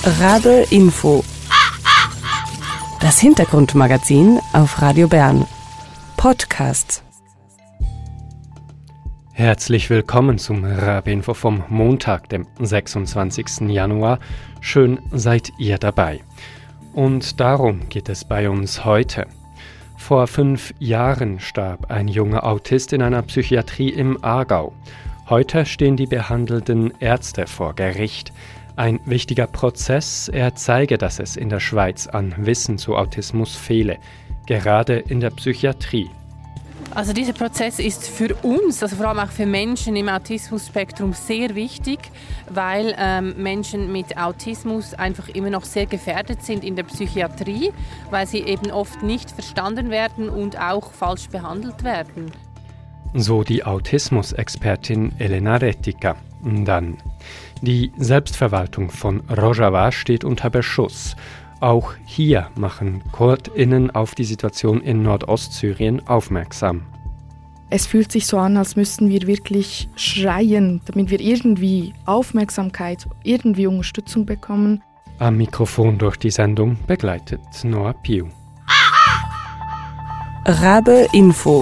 Rabe Info. Das Hintergrundmagazin auf Radio Bern. Podcasts. Herzlich willkommen zum Rabe Info vom Montag, dem 26. Januar. Schön seid ihr dabei. Und darum geht es bei uns heute. Vor 5 Jahren starb ein junger Autist in einer Psychiatrie im Aargau. Heute stehen die behandelnden Ärzte vor Gericht. Ein wichtiger Prozess, er zeige, dass es in der Schweiz an Wissen zu Autismus fehle, gerade in der Psychiatrie. Also dieser Prozess ist für uns, also vor allem auch für Menschen im Autismusspektrum sehr wichtig, weil Menschen mit Autismus einfach immer noch sehr gefährdet sind in der Psychiatrie, weil sie eben oft nicht verstanden werden und auch falsch behandelt werden. So die Autismus-Expertin Elena Rettica. Dann: Die Selbstverwaltung von Rojava steht unter Beschuss. Auch hier machen KurdInnen auf die Situation in Nordostsyrien aufmerksam. Es fühlt sich so an, als müssten wir wirklich schreien, damit wir irgendwie Aufmerksamkeit, irgendwie Unterstützung bekommen. Am Mikrofon durch die Sendung begleitet Noah Piu. Rabe Info.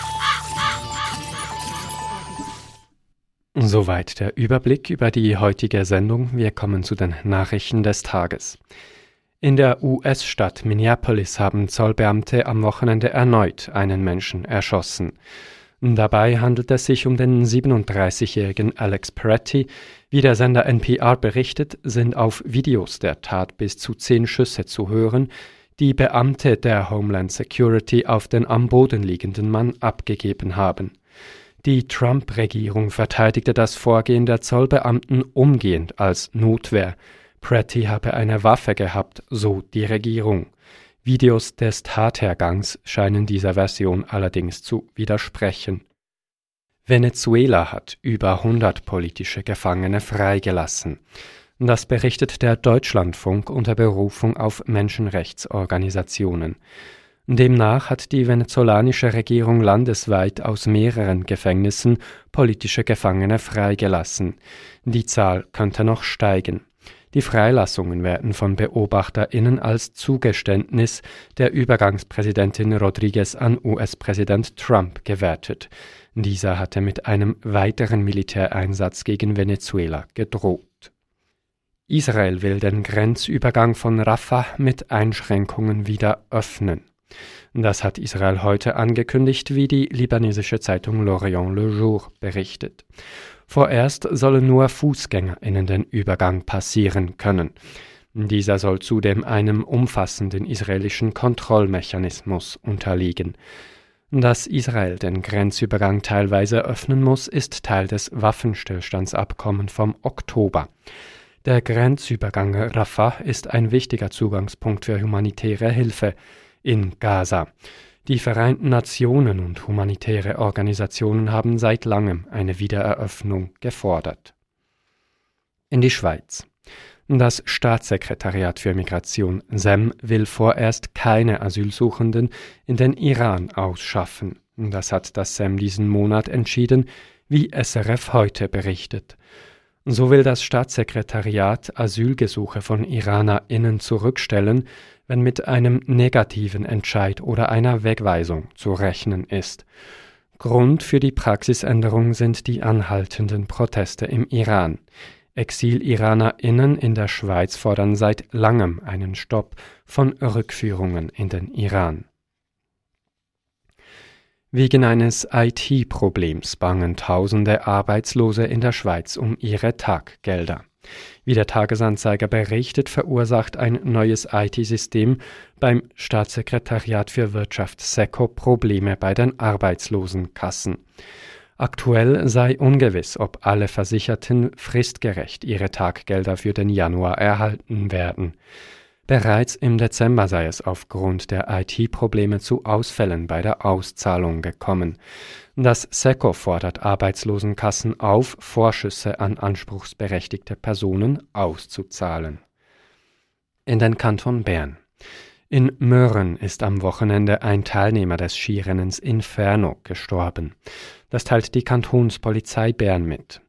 Soweit der Überblick über die heutige Sendung. Wir kommen zu den Nachrichten des Tages. In der US-Stadt Minneapolis haben Zollbeamte am Wochenende erneut einen Menschen erschossen. Dabei handelt es sich um den 37-jährigen Alex Peretti. Wie der Sender NPR berichtet, sind auf Videos der Tat bis zu 10 Schüsse zu hören, die Beamte der Homeland Security auf den am Boden liegenden Mann abgegeben haben. Die Trump-Regierung verteidigte das Vorgehen der Zollbeamten umgehend als Notwehr. Peretti habe eine Waffe gehabt, so die Regierung. Videos des Tathergangs scheinen dieser Version allerdings zu widersprechen. Venezuela hat über 100 politische Gefangene freigelassen. Das berichtet der Deutschlandfunk unter Berufung auf Menschenrechtsorganisationen. Demnach hat die venezolanische Regierung landesweit aus mehreren Gefängnissen politische Gefangene freigelassen. Die Zahl könnte noch steigen. Die Freilassungen werden von BeobachterInnen als Zugeständnis der Übergangspräsidentin Rodriguez an US-Präsident Trump gewertet. Dieser hatte mit einem weiteren Militäreinsatz gegen Venezuela gedroht. Israel will den Grenzübergang von Rafah mit Einschränkungen wieder öffnen. Das hat Israel heute angekündigt, wie die libanesische Zeitung L'Orient Le Jour berichtet. Vorerst sollen nur FußgängerInnen den Übergang passieren können. Dieser soll zudem einem umfassenden israelischen Kontrollmechanismus unterliegen. Dass Israel den Grenzübergang teilweise öffnen muss, ist Teil des Waffenstillstandsabkommens vom Oktober. Der Grenzübergang Rafah ist ein wichtiger Zugangspunkt für humanitäre Hilfe in Gaza. Die Vereinten Nationen und humanitäre Organisationen haben seit langem eine Wiedereröffnung gefordert. In die Schweiz. Das Staatssekretariat für Migration SEM will vorerst keine Asylsuchenden in den Iran ausschaffen. Das hat das SEM diesen Monat entschieden, wie SRF heute berichtet. So will das Staatssekretariat Asylgesuche von IranerInnen zurückstellen, wenn mit einem negativen Entscheid oder einer Wegweisung zu rechnen ist. Grund für die Praxisänderung sind die anhaltenden Proteste im Iran. Exil-IranerInnen in der Schweiz fordern seit langem einen Stopp von Rückführungen in den Iran. Wegen eines IT-Problems bangen Tausende Arbeitslose in der Schweiz um ihre Taggelder. Wie der Tagesanzeiger berichtet, verursacht ein neues IT-System beim Staatssekretariat für Wirtschaft SECO Probleme bei den Arbeitslosenkassen. Aktuell sei ungewiss, ob alle Versicherten fristgerecht ihre Taggelder für den Januar erhalten werden. Bereits im Dezember sei es aufgrund der IT-Probleme zu Ausfällen bei der Auszahlung gekommen. Das SECO fordert Arbeitslosenkassen auf, Vorschüsse an anspruchsberechtigte Personen auszuzahlen. In den Kanton Bern. In Mürren ist am Wochenende ein Teilnehmer des Skirennens Inferno gestorben. Das teilt die Kantonspolizei Bern mit.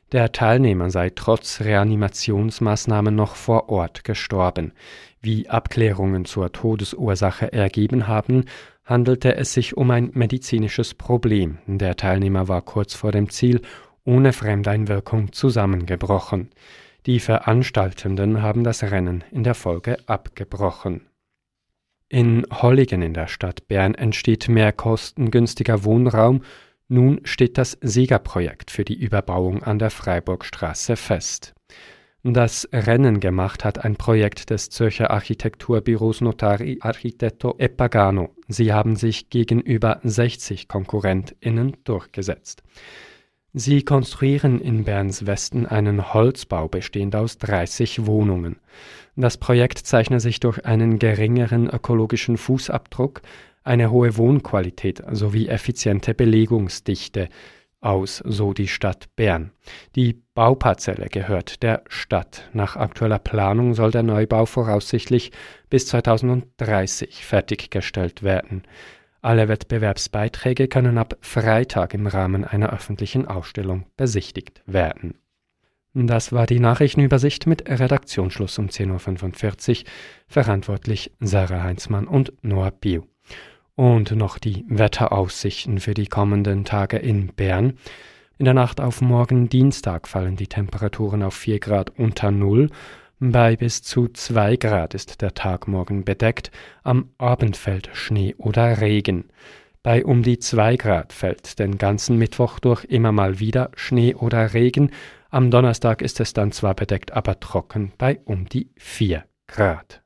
Der Teilnehmer sei trotz Reanimationsmaßnahmen noch vor Ort gestorben. Wie Abklärungen zur Todesursache ergeben haben, handelte es sich um ein medizinisches Problem. Der Teilnehmer war kurz vor dem Ziel ohne Fremdeinwirkung zusammengebrochen. Die Veranstaltenden haben das Rennen in der Folge abgebrochen. In Holligen in der Stadt Bern entsteht mehr kostengünstiger Wohnraum. Nun steht das Siegerprojekt für die Überbauung an der Freiburgstraße fest. Das Rennen gemacht hat ein Projekt des Zürcher Architekturbüros Notari Architetto e Pagano. Sie haben sich gegenüber 60 KonkurrentInnen durchgesetzt. Sie konstruieren in Berns Westen einen Holzbau bestehend aus 30 Wohnungen. Das Projekt zeichnet sich durch einen geringeren ökologischen Fußabdruck, eine hohe Wohnqualität sowie effiziente Belegungsdichte aus, so die Stadt Bern. Die Bauparzelle gehört der Stadt. Nach aktueller Planung soll der Neubau voraussichtlich bis 2030 fertiggestellt werden. Alle Wettbewerbsbeiträge können ab Freitag im Rahmen einer öffentlichen Ausstellung besichtigt werden. Das war die Nachrichtenübersicht mit Redaktionsschluss um 10.45 Uhr. Verantwortlich Sarah Heinzmann und Noah Biu. Und noch die Wetteraussichten für die kommenden Tage in Bern. In der Nacht auf morgen Dienstag fallen die Temperaturen auf 4 Grad unter Null. Bei bis zu 2 Grad ist der Tag morgen bedeckt. Am Abend fällt Schnee oder Regen. Bei um die 2 Grad fällt den ganzen Mittwoch durch immer mal wieder Schnee oder Regen. Am Donnerstag ist es dann zwar bedeckt, aber trocken bei um die 4 Grad.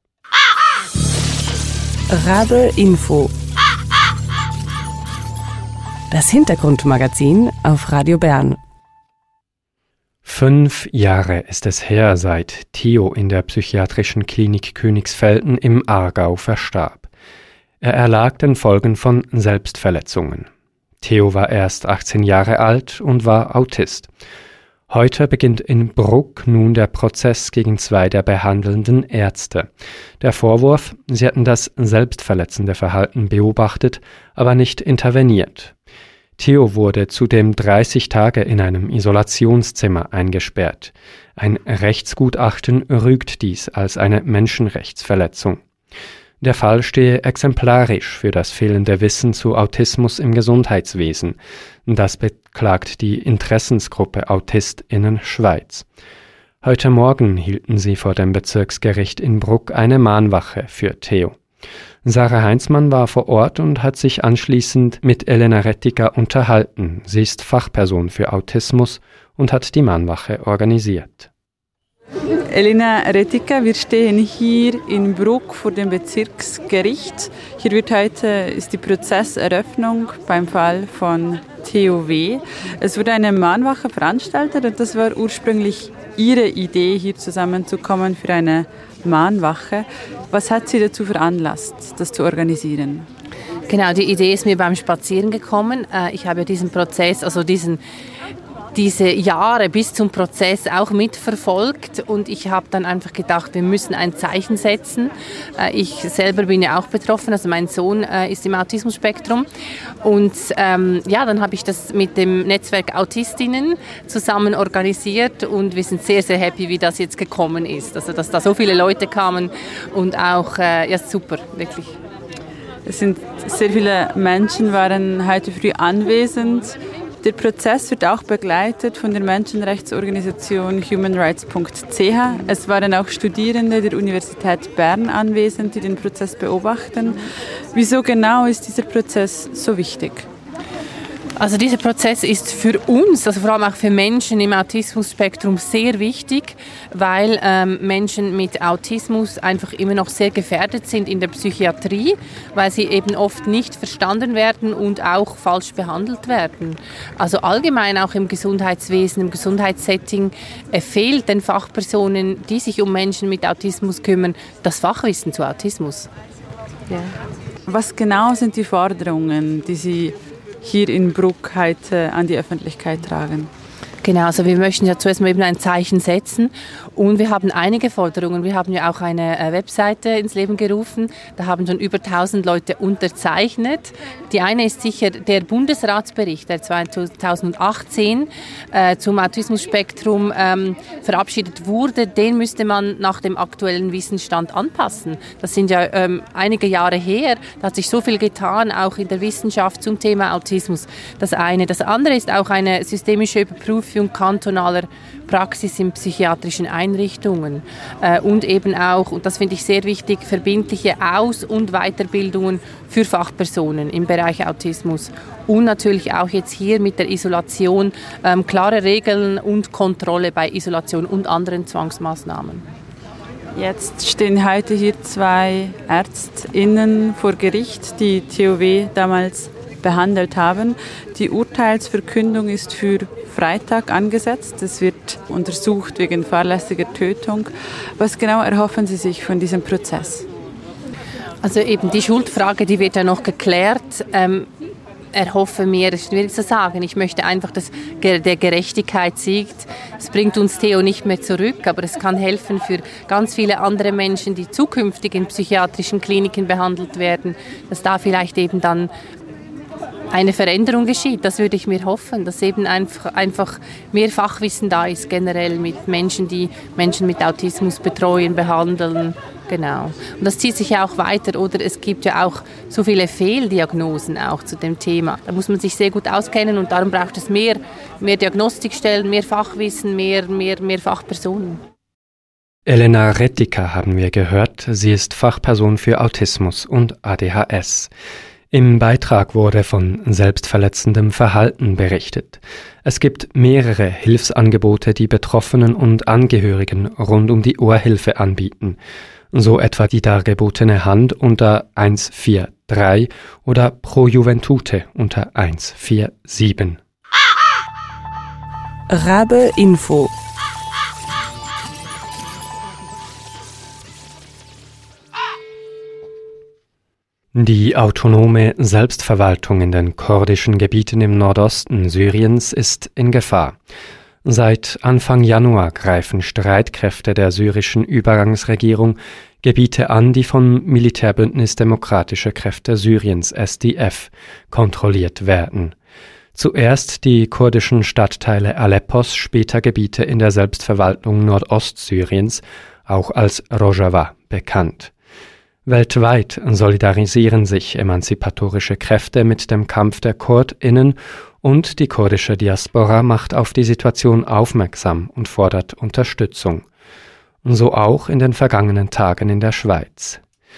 Rabe Info. Das Hintergrundmagazin auf Radio Bern. 5 Jahre ist es her, seit Theo in der psychiatrischen Klinik Königsfelden im Aargau verstarb. Er erlag den Folgen von Selbstverletzungen. Theo war erst 18 Jahre alt und war Autist. Heute beginnt in Bruck nun der Prozess gegen 2 der behandelnden Ärzte. Der Vorwurf, sie hätten das selbstverletzende Verhalten beobachtet, aber nicht interveniert. Theo wurde zudem 30 Tage in einem Isolationszimmer eingesperrt. Ein Rechtsgutachten rügt dies als eine Menschenrechtsverletzung. Der Fall stehe exemplarisch für das fehlende Wissen zu Autismus im Gesundheitswesen. Das beklagt die Interessensgruppe AutistInnen Schweiz. Heute Morgen hielten sie vor dem Bezirksgericht in Bruck eine Mahnwache für Theo. Sarah Heinzmann war vor Ort und hat sich anschließend mit Elena Rettiger unterhalten. Sie ist Fachperson für Autismus und hat die Mahnwache organisiert. Elena Rettiger, wir stehen hier in Bruck vor dem Bezirksgericht. Hier ist die Prozesseröffnung beim Fall von Theo W. Es wurde eine Mahnwache veranstaltet und das war ursprünglich Ihre Idee, hier zusammenzukommen für eine Mahnwache. Was hat Sie dazu veranlasst, das zu organisieren? Genau, die Idee ist mir beim Spazieren gekommen. Ich habe diesen Prozess, also diese Jahre bis zum Prozess auch mitverfolgt und ich habe dann einfach gedacht, wir müssen ein Zeichen setzen. Ich selber bin ja auch betroffen, also mein Sohn ist im Autismus-Spektrum und dann habe ich das mit dem Netzwerk Autistinnen zusammen organisiert und wir sind sehr, sehr happy, wie das jetzt gekommen ist. Also dass da so viele Leute kamen und auch, super, wirklich. Es sind sehr viele Menschen, waren heute früh anwesend. Der Prozess wird auch begleitet von der Menschenrechtsorganisation humanrights.ch. Es waren auch Studierende der Universität Bern anwesend, die den Prozess beobachten. Wieso genau ist dieser Prozess so wichtig? Also dieser Prozess ist für uns, also vor allem auch für Menschen im Autismus-Spektrum sehr wichtig, weil Menschen mit Autismus einfach immer noch sehr gefährdet sind in der Psychiatrie, weil sie eben oft nicht verstanden werden und auch falsch behandelt werden. Also allgemein auch im Gesundheitswesen, im Gesundheitssetting fehlt den Fachpersonen, die sich um Menschen mit Autismus kümmern, das Fachwissen zu Autismus. Ja. Was genau sind die Forderungen, die Sie hier in Bruck heute an die Öffentlichkeit tragen? Genau, also wir möchten ja zuerst mal eben ein Zeichen setzen und wir haben einige Forderungen. Wir haben ja auch eine Webseite ins Leben gerufen, da haben schon über 1000 Leute unterzeichnet. Die eine ist sicher der Bundesratsbericht, der 2018 zum Autismusspektrum verabschiedet wurde. Den müsste man nach dem aktuellen Wissensstand anpassen. Das sind ja einige Jahre her, da hat sich so viel getan, auch in der Wissenschaft zum Thema Autismus. Das eine. Das andere ist auch eine systemische Überprüfung kantonaler Praxis in psychiatrischen Einrichtungen und eben auch, und das finde ich sehr wichtig, verbindliche Aus- und Weiterbildungen für Fachpersonen im Bereich Autismus und natürlich auch jetzt hier mit der Isolation klare Regeln und Kontrolle bei Isolation und anderen Zwangsmaßnahmen. Jetzt stehen heute hier 2 ÄrztInnen vor Gericht, die TOW damals behandelt haben. Die Urteilsverkündung ist für Freitag angesetzt. Es wird untersucht wegen fahrlässiger Tötung. Was genau erhoffen Sie sich von diesem Prozess? Also eben die Schuldfrage, die wird ja noch geklärt. Erhoffe mir, das ist schwierig zu sagen. Ich möchte einfach, dass der Gerechtigkeit siegt. Es bringt uns Theo nicht mehr zurück, aber es kann helfen für ganz viele andere Menschen, die zukünftig in psychiatrischen Kliniken behandelt werden, dass da vielleicht eben dann eine Veränderung geschieht. Das würde ich mir hoffen, dass eben einfach mehr Fachwissen da ist, generell mit Menschen, die Menschen mit Autismus betreuen, behandeln. Genau. Und das zieht sich ja auch weiter, oder es gibt ja auch so viele Fehldiagnosen auch zu dem Thema. Da muss man sich sehr gut auskennen und darum braucht es mehr Diagnostikstellen, mehr Fachwissen, mehr Fachpersonen. Elena Rettiker haben wir gehört. Sie ist Fachperson für Autismus und ADHS. Im Beitrag wurde von selbstverletzendem Verhalten berichtet. Es gibt mehrere Hilfsangebote, die Betroffenen und Angehörigen rund um die Uhr Hilfe anbieten. So etwa die dargebotene Hand unter 143 oder Pro Juventute unter 147. Rabe Info. Die autonome Selbstverwaltung in den kurdischen Gebieten im Nordosten Syriens ist in Gefahr. Seit Anfang Januar greifen Streitkräfte der syrischen Übergangsregierung Gebiete an, die vom Militärbündnis Demokratische Kräfte Syriens SDF kontrolliert werden. Zuerst die kurdischen Stadtteile Aleppos, später Gebiete in der Selbstverwaltung Nordostsyriens, auch als Rojava bekannt. Weltweit solidarisieren sich emanzipatorische Kräfte mit dem Kampf der KurdInnen und die kurdische Diaspora macht auf die Situation aufmerksam und fordert Unterstützung. So auch in den vergangenen Tagen in der Schweiz.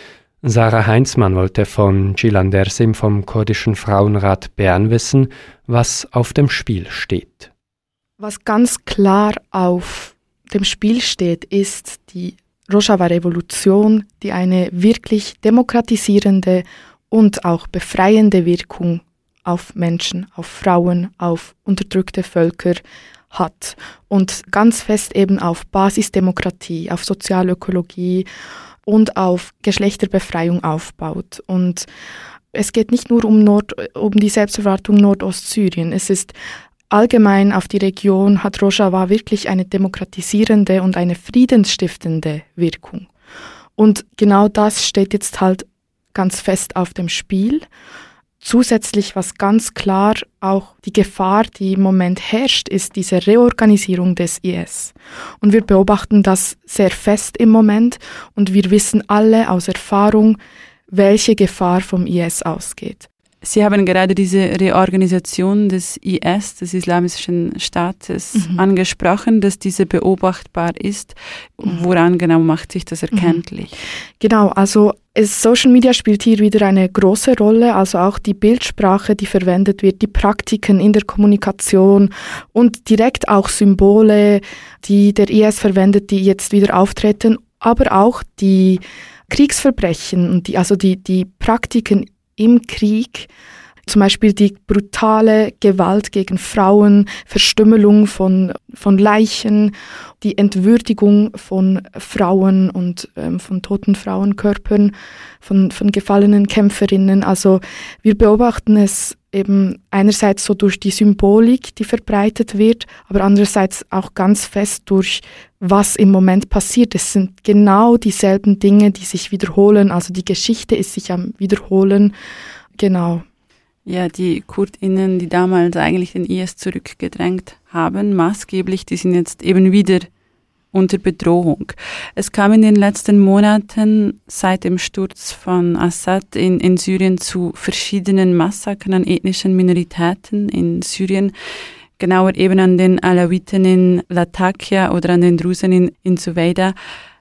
Sarah Heinzmann wollte von Cilan Dersim vom Kurdischen Frauenrat Bern wissen, was auf dem Spiel steht. Was ganz klar auf dem Spiel steht, ist die Rojava-Revolution, die eine wirklich demokratisierende und auch befreiende Wirkung auf Menschen, auf Frauen, auf unterdrückte Völker hat und ganz fest eben auf Basisdemokratie, auf Sozialökologie und auf Geschlechterbefreiung aufbaut. Und es geht nicht nur um die Selbstverwaltung Nordostsyrien, es ist allgemein auf die Region hat Rojava wirklich eine demokratisierende und eine friedensstiftende Wirkung. Und genau das steht jetzt halt ganz fest auf dem Spiel. Zusätzlich, was ganz klar auch die Gefahr, die im Moment herrscht, ist diese Reorganisierung des IS. Und wir beobachten das sehr fest im Moment und wir wissen alle aus Erfahrung, welche Gefahr vom IS ausgeht. Sie haben gerade diese Reorganisation des IS, des Islamischen Staates, angesprochen, dass diese beobachtbar ist. Woran genau macht sich das erkenntlich? Genau, also Social Media spielt hier wieder eine große Rolle, also auch die Bildsprache, die verwendet wird, die Praktiken in der Kommunikation und direkt auch Symbole, die der IS verwendet, die jetzt wieder auftreten, aber auch die Kriegsverbrechen und die Praktiken im Krieg, zum Beispiel die brutale Gewalt gegen Frauen, Verstümmelung von Leichen, die Entwürdigung von Frauen und von toten Frauenkörpern, von gefallenen Kämpferinnen. Also wir beobachten es eben einerseits so durch die Symbolik, die verbreitet wird, aber andererseits auch ganz fest durch was im Moment passiert. Es sind genau dieselben Dinge, die sich wiederholen. Also die Geschichte ist sich am Wiederholen. Genau. Ja, die KurdInnen, die damals eigentlich den IS zurückgedrängt haben, maßgeblich, die sind jetzt eben wieder unter Bedrohung. Es kam in den letzten Monaten seit dem Sturz von Assad in Syrien zu verschiedenen Massakern an ethnischen Minoritäten in Syrien, genauer eben an den Alawiten in Latakia oder an den Drusen in Suweida.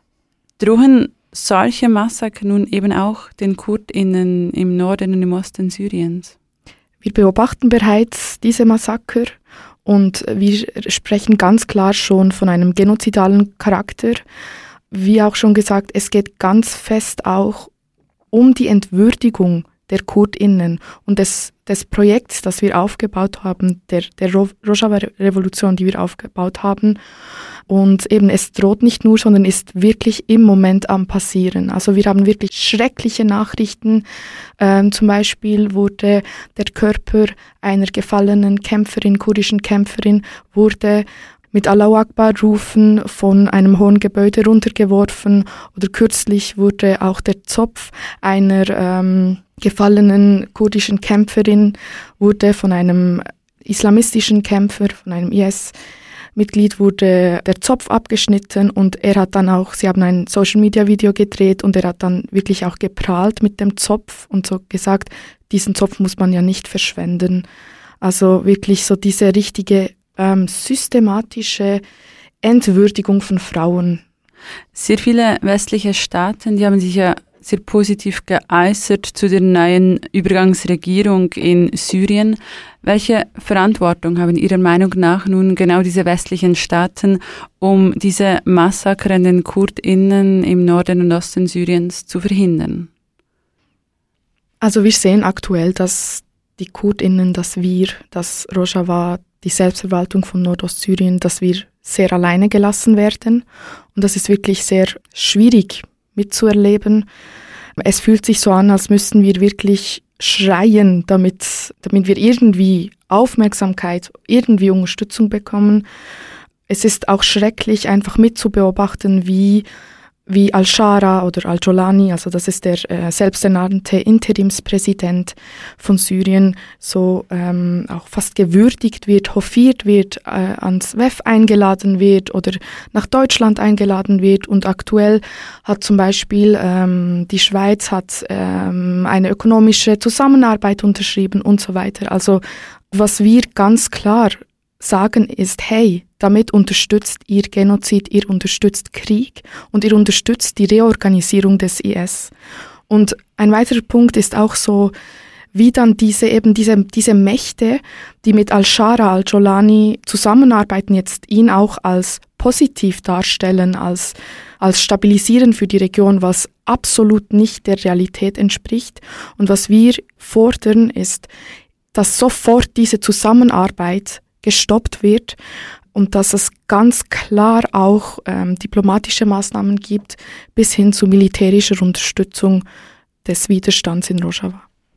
Drohen solche Massaker nun eben auch den KurdInnen im Norden und im Osten Syriens? Wir beobachten bereits diese Massaker und wir sprechen ganz klar schon von einem genozidalen Charakter. Wie auch schon gesagt, es geht ganz fest auch um die Entwürdigung der KurdInnen und des Projekts, das wir aufgebaut haben, der Rojava-Revolution, die wir aufgebaut haben. Und eben es droht nicht nur, sondern ist wirklich im Moment am Passieren. Also wir haben wirklich schreckliche Nachrichten. Zum Beispiel wurde der Körper einer gefallenen Kämpferin, kurdischen Kämpferin, wurde mit Allahu Akbar rufen von einem hohen Gebäude runtergeworfen. Oder kürzlich wurde auch der Zopf einer gefallenen kurdischen Kämpferin wurde von einem islamistischen Kämpfer, von einem IS-Mitglied wurde der Zopf abgeschnitten und sie haben ein Social-Media-Video gedreht und er hat dann wirklich auch geprahlt mit dem Zopf und so gesagt, diesen Zopf muss man ja nicht verschwenden. Also wirklich so diese richtige systematische Entwürdigung von Frauen. Sehr viele westliche Staaten, die haben sich ja sehr positiv geäußert zu der neuen Übergangsregierung in Syrien. Welche Verantwortung haben Ihrer Meinung nach nun genau diese westlichen Staaten, um diese Massaker an den KurdInnen im Norden und Osten Syriens zu verhindern? Also wir sehen aktuell, dass die KurdInnen, dass Rojava, die Selbstverwaltung von Nordostsyrien, dass wir sehr alleine gelassen werden. Und das ist wirklich sehr schwierig mitzuerleben. Es fühlt sich so an, als müssten wir wirklich schreien, damit wir irgendwie Aufmerksamkeit, irgendwie Unterstützung bekommen. Es ist auch schrecklich, einfach mitzubeobachten, wie Al-Shara oder Al-Jolani, also das ist der selbsternannte Interimspräsident von Syrien, so auch fast gewürdigt wird, hofiert wird, ans WEF eingeladen wird oder nach Deutschland eingeladen wird. Und aktuell hat zum Beispiel die Schweiz hat eine ökonomische Zusammenarbeit unterschrieben und so weiter. Also was wir ganz klar sagen ist, hey, damit unterstützt ihr Genozid, ihr unterstützt Krieg und ihr unterstützt die Reorganisierung des IS. Und ein weiterer Punkt ist auch so, wie dann diese Mächte, die mit Al-Shara, Al-Jolani zusammenarbeiten, jetzt ihn auch als positiv darstellen, als stabilisierend für die Region, was absolut nicht der Realität entspricht. Und was wir fordern ist, dass sofort diese Zusammenarbeit gestoppt wird und dass es ganz klar auch diplomatische Maßnahmen gibt, bis hin zu militärischer Unterstützung des Widerstands in Rojava.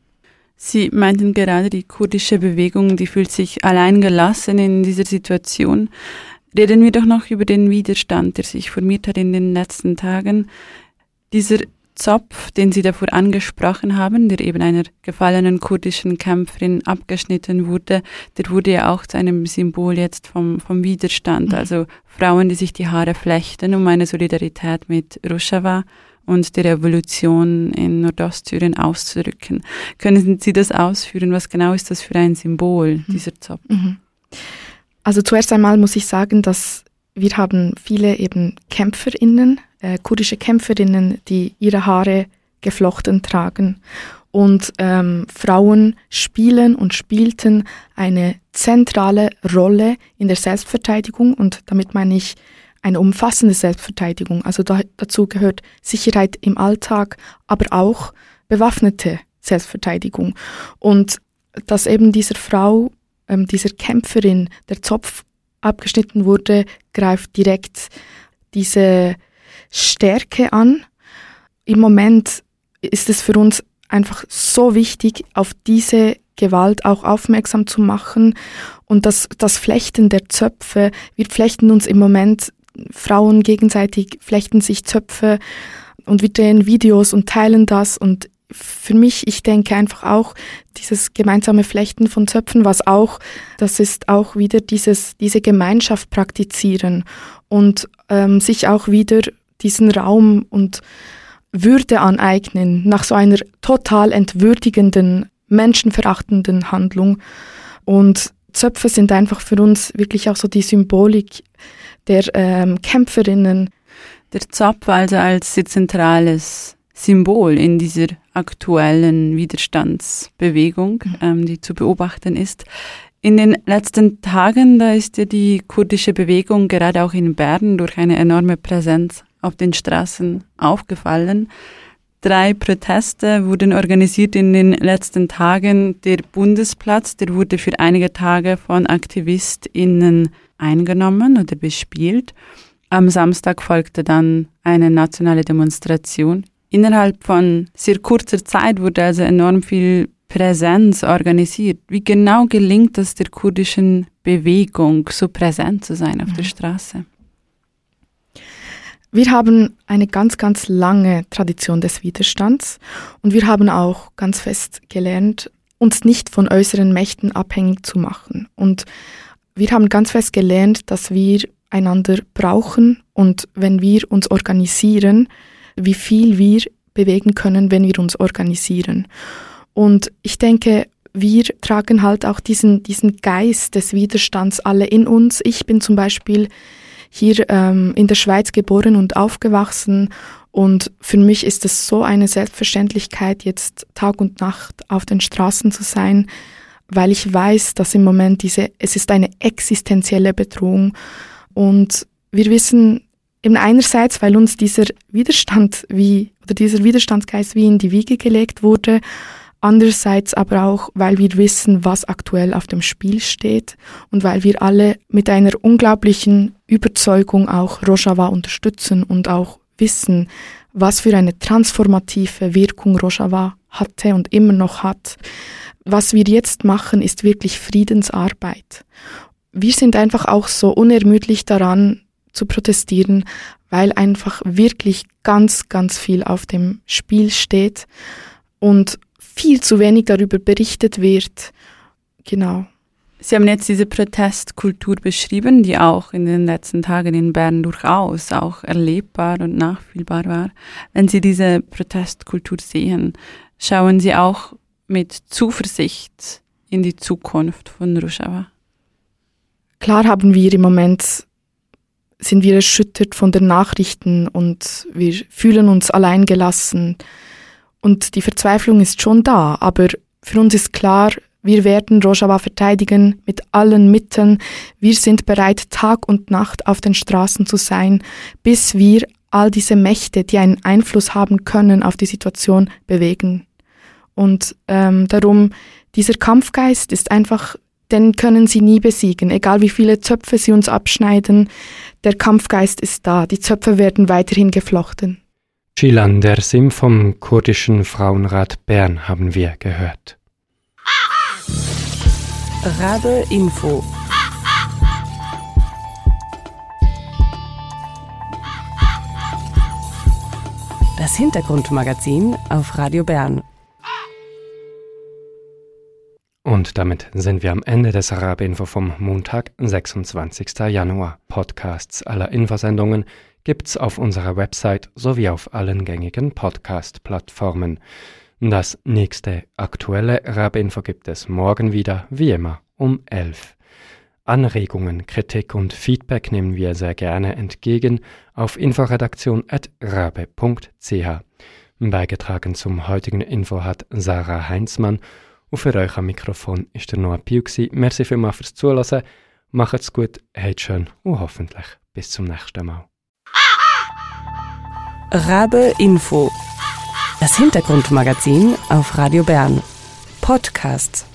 Sie meinten gerade, die kurdische Bewegung, die fühlt sich alleingelassen in dieser Situation. Reden wir doch noch über den Widerstand, der sich formiert hat in den letzten Tagen. Dieser Zopf, den Sie davor angesprochen haben, der eben einer gefallenen kurdischen Kämpferin abgeschnitten wurde, der wurde ja auch zu einem Symbol jetzt vom Widerstand. Also Frauen, die sich die Haare flechten, um eine Solidarität mit Rojava und der Revolution in Nordostsyrien auszudrücken. Können Sie das ausführen? Was genau ist das für ein Symbol, dieser Zopf? Also zuerst einmal muss ich sagen, dass wir haben viele eben KämpferInnen, kurdische KämpferInnen, die ihre Haare geflochten tragen. Und Frauen spielen und spielten eine zentrale Rolle in der Selbstverteidigung. Und damit meine ich eine umfassende Selbstverteidigung. Also dazu gehört Sicherheit im Alltag, aber auch bewaffnete Selbstverteidigung. Und dass eben dieser Frau, dieser Kämpferin, der Zopf abgeschnitten wurde, greift direkt diese Stärke an. Im Moment ist es für uns einfach so wichtig, auf diese Gewalt auch aufmerksam zu machen. Und das Flechten der Zöpfe, wir flechten uns im Moment, Frauen gegenseitig flechten sich Zöpfe und wir drehen Videos und teilen das. Und für mich, ich denke einfach auch, dieses gemeinsame Flechten von Zöpfen, das ist auch wieder diese Gemeinschaft praktizieren und sich auch wieder diesen Raum und Würde aneignen nach so einer total entwürdigenden, menschenverachtenden Handlung. Und Zöpfe sind einfach für uns wirklich auch so die Symbolik der Kämpferinnen. Der Zopf also als sehr zentrales Symbol in dieser aktuellen Widerstandsbewegung, die zu beobachten ist. In den letzten Tagen, da ist ja die kurdische Bewegung gerade auch in Bern durch eine enorme Präsenz auf den Straßen aufgefallen. 3 Proteste wurden organisiert in den letzten Tagen. Der Bundesplatz, der wurde für einige Tage von AktivistInnen eingenommen oder bespielt. Am Samstag folgte dann eine nationale Demonstration. Innerhalb von sehr kurzer Zeit wurde also enorm viel Präsenz organisiert. Wie genau gelingt es der kurdischen Bewegung, so präsent zu sein auf der Straße? Wir haben eine ganz, ganz lange Tradition des Widerstands und wir haben auch ganz fest gelernt, uns nicht von äußeren Mächten abhängig zu machen. Und wir haben ganz fest gelernt, dass wir einander brauchen und wenn wir uns organisieren, wie viel wir bewegen können, wenn wir uns organisieren. Und ich denke, wir tragen halt auch diesen Geist des Widerstands alle in uns. Ich bin zum Beispiel hier in der Schweiz geboren und aufgewachsen und für mich ist es so eine Selbstverständlichkeit, jetzt Tag und Nacht auf den Straßen zu sein, weil ich weiß, dass im Moment es ist eine existenzielle Bedrohung und wir wissen eben einerseits, weil uns dieser Widerstandsgeist wie in die Wiege gelegt wurde, andererseits aber auch, weil wir wissen, was aktuell auf dem Spiel steht und weil wir alle mit einer unglaublichen Überzeugung auch Rojava unterstützen und auch wissen, was für eine transformative Wirkung Rojava hatte und immer noch hat. Was wir jetzt machen, ist wirklich Friedensarbeit. Wir sind einfach auch so unermüdlich daran zu protestieren, weil einfach wirklich ganz, ganz viel auf dem Spiel steht und viel zu wenig darüber berichtet wird. Genau. Sie haben jetzt diese Protestkultur beschrieben, die auch in den letzten Tagen in Bern durchaus auch erlebbar und nachfühlbar war. Wenn Sie diese Protestkultur sehen, schauen Sie auch mit Zuversicht in die Zukunft von Rojava? Klar sind wir erschüttert von den Nachrichten und wir fühlen uns alleingelassen. Und die Verzweiflung ist schon da, aber für uns ist klar, wir werden Rojava verteidigen mit allen Mitteln. Wir sind bereit, Tag und Nacht auf den Straßen zu sein, bis wir all diese Mächte, die einen Einfluss haben können auf die Situation, bewegen. Und darum, dieser Kampfgeist ist einfach, den können sie nie besiegen. Egal wie viele Zöpfe sie uns abschneiden, der Kampfgeist ist da. Die Zöpfe werden weiterhin geflochten. Cilan Dersim vom kurdischen Frauenrat Bern haben wir gehört. Rabe Info. Das Hintergrundmagazin auf Radio Bern. Und damit sind wir am Ende des Rabe-Info vom Montag, 26. Januar. Podcasts aller Infosendungen gibt's auf unserer Website sowie auf allen gängigen Podcast-Plattformen. Das nächste aktuelle Rabe-Info gibt es morgen wieder, wie immer, um 11. Anregungen, Kritik und Feedback nehmen wir sehr gerne entgegen auf inforedaktion@rabe.ch. Beigetragen zum heutigen Info hat Sarah Heinzmann und für euch am Mikrofon ist der Noah Piu gsi. Merci vielmals fürs Zuhören, macht's gut, habt schön und hoffentlich bis zum nächsten Mal. Rabe Info. Das Hintergrundmagazin auf Radio Bern. Podcasts.